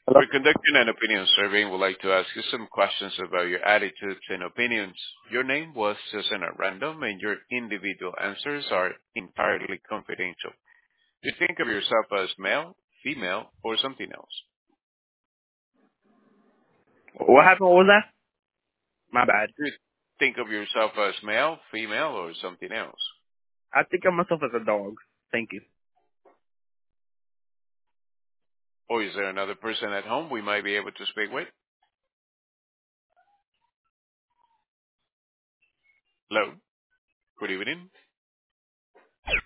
Hello? We're conducting an opinion survey and would like to ask you some questions about your attitudes and opinions. Your name was chosen at random and your individual answers are entirely confidential. You think of yourself as male, female, or something else. What happened? What was that? My bad. You think of yourself as male, female, or something else. I think of myself as a dog. Thank you. Or is there another person at home we might be able to speak with? Hello. Good evening.